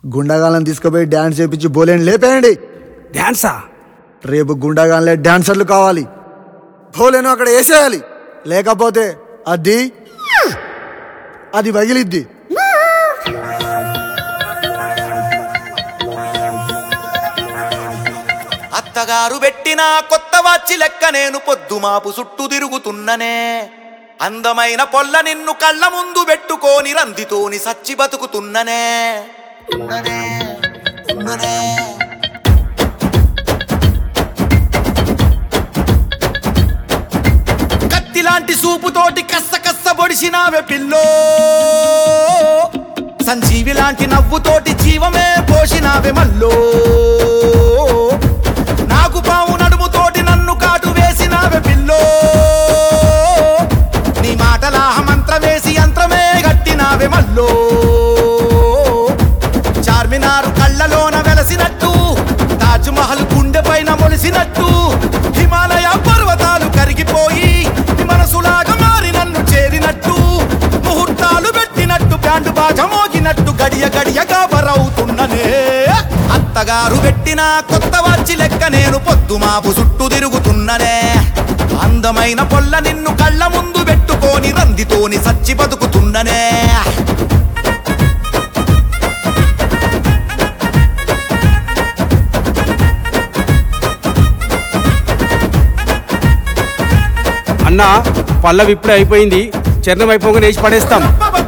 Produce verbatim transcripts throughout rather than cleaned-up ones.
గుండాగాలను తీసుకుపోయి డ్యాన్స్ చేయించి బోలేని లేపేయండి. డ్యాన్సా? రేపు గుండాగాలే డ్యాన్సర్లు కావాలి. బోలేను అక్కడ వేసేయాలి, లేకపోతే అది అది పగిలిద్ది. అత్తగారు పెట్టిన కొత్త వాచి లెక్క నేను పొద్దుమాపు చుట్టూ తిరుగుతున్ననే. అందమైన పొల్ల నిన్ను కళ్ళ ముందు పెట్టుకోని రందితోని సచ్చి బతుకుతున్ననే. కత్తిలాంటి సూపుతోటి కస్స కస్స పొడిసినావే పిల్లో. సంజీవి లాంటి నవ్వుతోటి జీవమే పోసినావే మల్లో. నాకు పావు నడుముతోటి నన్ను కాటు వేసినావే పిల్లో. నీ మాటల మంత్రం వేసి యంత్రమే గట్టినావే మల్లో. చార్మినారు కళ్ళలోన వెలసినట్టు, తాజ్ మహల్ గుండె పైన మొలిసినట్టు, హిమాలయ పర్వతాలు కరిగిపోయి మనసులాగా మారి నన్ను చేరినట్టు, ముహూర్తాలు పెట్టినట్టు బ్యాండ్ బాజ మోగినట్టు గడియ గడియగా బరవుతున్ననే. అత్తగారు పెట్టిన కొత్త వాచి లెక్క నేను పొద్దుమాపు చుట్టూ తిరుగుతున్ననే. అందమైన పొల్ల నిన్ను కళ్ళ ముందు పెట్టుకోని రందితోని సచ్చి బతుకుతున్ననే. అన్నా, పల్లవి ఇప్పుడే అయిపోయింది, చరణం అయిపోగానే వేసి పడేస్తాం.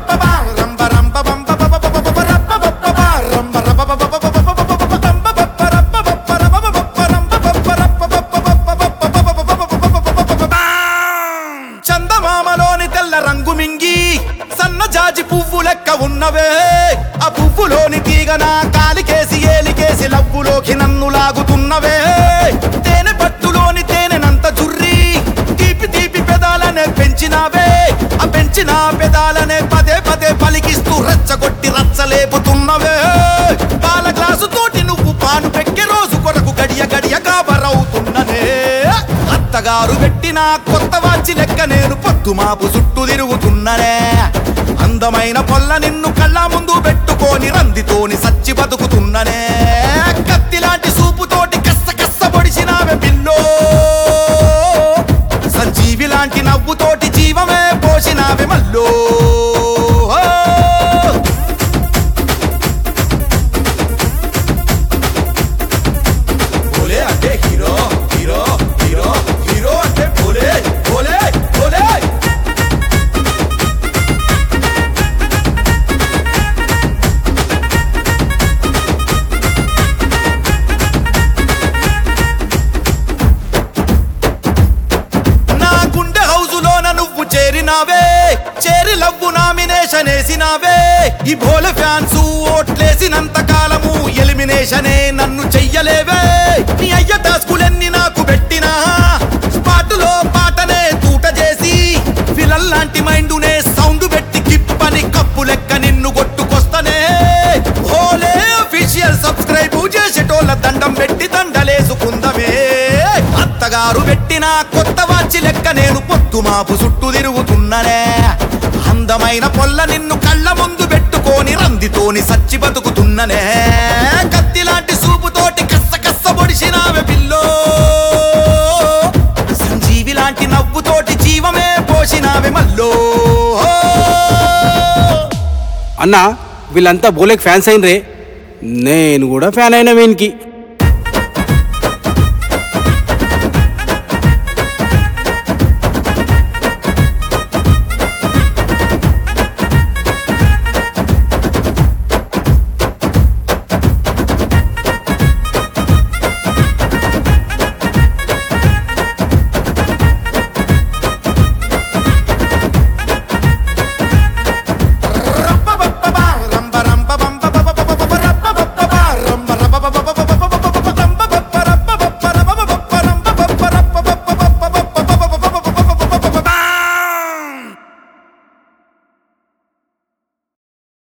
చందమామలోని తెల్ల రంగు మింగి సన్న జాజి పువ్వు లెక్క ఉన్నవే. ఆ పువ్వులోని తీగన కాలికేసి ఏలికేసి లవ్వులోకి నన్ను లాగుతున్నవే. తేనె పట్టులోని తేనెనంత జుర్రి తీపి తీపి పెదాలనే పెంచినావే. ఆ పెంచిన పెదాలనే పదే పదే పలికిస్తూ రెచ్చగొట్టి రచ్చలేపుతున్నవే. పాల గ్లాసు తోటి నువ్వు పాను పెక్కే రోజు కొరకు గడియ గడియ కాబరవుతున్ననే. అత్తగారు పెట్టిన కొత్త వాచి లెక్క నేను పొద్దుమాపు చుట్టూ తిరుగుతున్ననే. అందమైన పొల్ల నిన్ను కళ్ళ ముందు పెట్టుకోని రందితోని సచ్చి బతుకుతున్ననే. కత్తిలాంటి సూపుతోటి కస్స కస్స పొడిసినావే పిల్లో. సంజీవి లాంటి నవ్వుతోటి జీవమే పోసినావే మల్లో. బోలే అంటే హీరో హీరో హీరో హీరో అంటే బోలే బోలే బోలే. నా గుండె హౌజులోన నువ్వు చేరినావే, చేరి లవ్వు నామినేషన్ వేసినావే. ఈ బోలే ఫ్యాన్స్ ఓట్లేసినంత కాలము ఎలిమినేషనే నన్ను చెయ్యలేవే. నీ అయ్య టాస్కులెన్ని నాకు పెట్టినా స్పాటులో పాటనే తూట చేసి ఫిలల్ లాంటి మైండునే సౌండ్ పెట్టి కిప్పని కప్పు లెక్క నిన్ను కొట్టుకొస్తనే. బోలే అఫీషియల్ సబ్స్క్రైబ్ చేసేటోళ్ళ దండం పెట్టి దండలేసుకుందమే. అత్తగారు పెట్టిన కొత్త వాచి లెక్క నేను పొద్దుమాపు చుట్టూ తిరుగుతున్ననే. అందమైన పొల్ల నిన్ను కళ్ళ ముందు పెట్టుకోని రందితోని సచ్చి బతుకుతున్ననే. కత్తిలాంటి సూపుతోటి కస్స కస్స పొడిసినావే పిల్లో. సంజీవి లాంటి నవ్వుతోటి జీవమే పోసినావే మల్లో. అన్నా, వీళ్ళంతా బోలేకి ఫ్యాన్స్ అయినరే, నేను కూడా ఫ్యాన్ అయినా వీనికి.